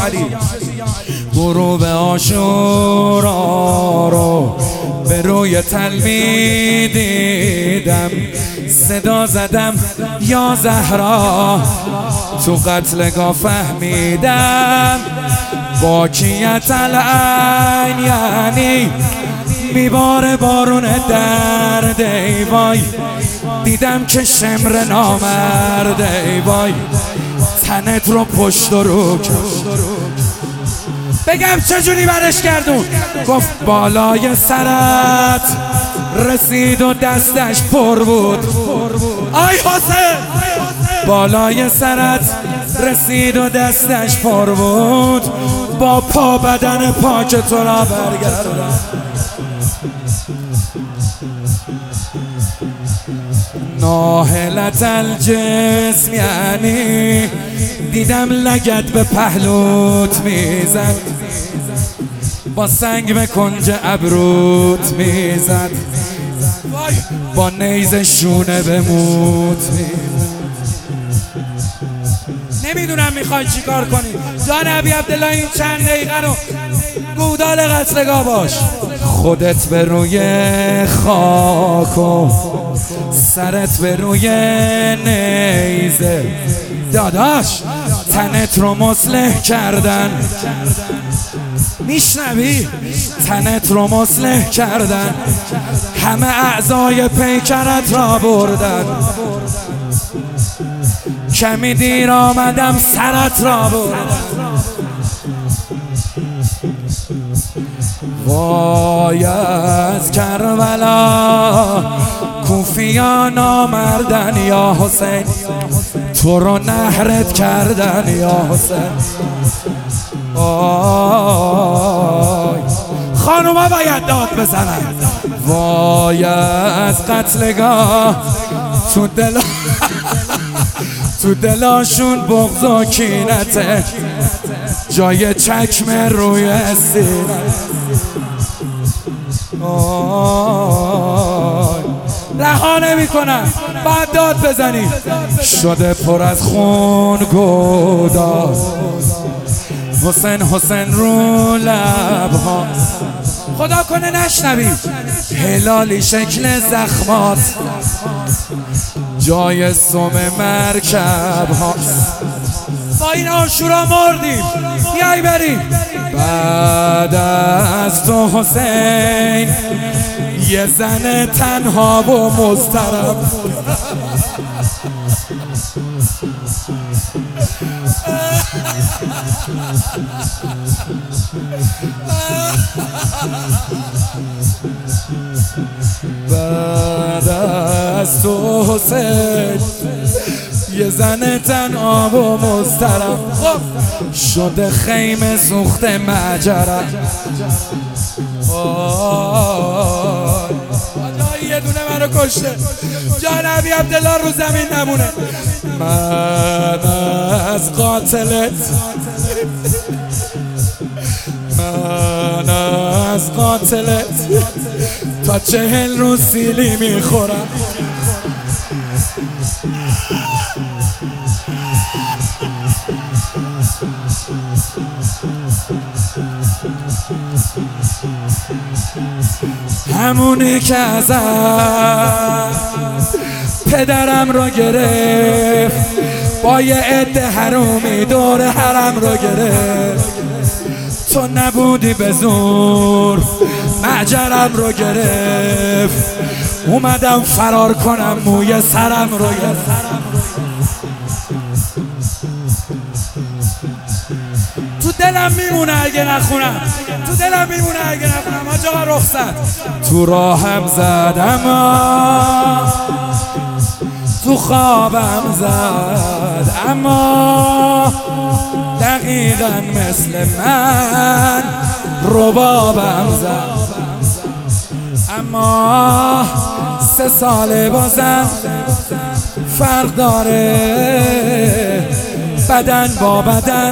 علی. غروب عاشورا رو به روی تلمی دیدم، صدا زدم یا زهرا، تو قتلگاه فهمیدم باکیت العین یعنی میباره بارون درد. ای وای دیدم که شمر نامرد، ای وای تنت رو پشت و رو بگم چجوری برش گردون. گفت بالای سرت رسید و دستش پر بود. آی حسین بالای سرت رسید و دستش پر بود، با پا بدن پاک تو را برگردن. ناهلت الجسم یعنی دیدم لگد به پهلوت میزد، با سنگ به کنج ابروت میزد، با نیز شونه به موت میزد. نمیدونم میخوای چی کار کنی جان ابی عبدالله، این چند دقیقه رو گودال قتلگاه باش. خودت به روی خاک و سرت به روی نیزه، داداش تنت رو مصلح کردن، میشنوی؟ تنت رو مصلح کردن، همه اعضای پیکرت را بردن، کمی دیر آمدم سرت را بردن. وای از کربلا کوفیا نامردن یا حسین، تو رو نهرت کردن یا حسین. وای خانوما باید داد بزنن. وای از قتلگاه تو دلاشون بغض و کینته، جای چکمه روی سینه. رها نمی کنن، باید داد بزنی. شده پر از خون گودا حسین حسین رو لبها، خدا کنه نشنوی. هلالی شکل زخمات جای سم مرکب هاست. با این عاشورا مردیم، بیای بریم. بعد از تو حسین یه زن تنها و مضطرب، بعد از تو حسین یه زن تنها و مضطرب، شده خیمه سوخت مجرم. یه دونه منو کشته، جان ابی عبدالله رو زمین نمونه. من از قاتلت، من از قاتلت تا 40 روز سیلی میخورم. همونی که ازم پدرم رو گرفت، با یه عده حرومی دور حرم رو گرفت، تو نبودی به زور معجرم رو گرفت، اومدم فرار کنم موی سرم رو گرفت. تو دلم میمونه اگه نخونم، تو دلم میمونه اگه نخونم. حاج آقا رخصت تو راهم زد اما تو خوابم زد، اما دقیقا مثل من ربابم زد، اما 3 ساله بازم فرق داره بدن با بدن.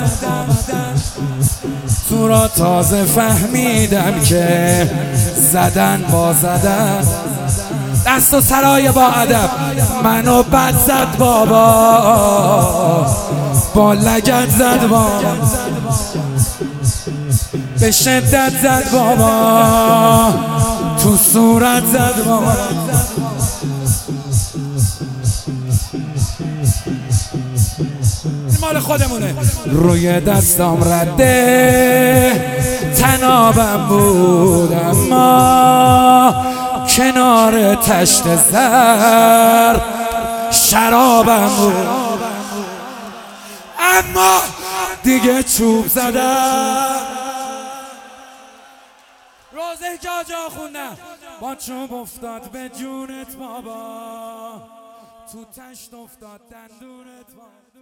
تو را تازه فهمیدم که زدن با زدن، دست و سرای با ادب منو بد زد بابا، با لگد زد بابا. به شدت زد بابا، تو صورت زد بابا. مال خودمونه. روی دستم رده تنابم بود، اما کنار تشت زر شرابم بود. اما دیگه چوب زدم، روزه که آجا خوندم با چوب افتاد به جونت بابا، تو تشت افتاد دندونت بابا.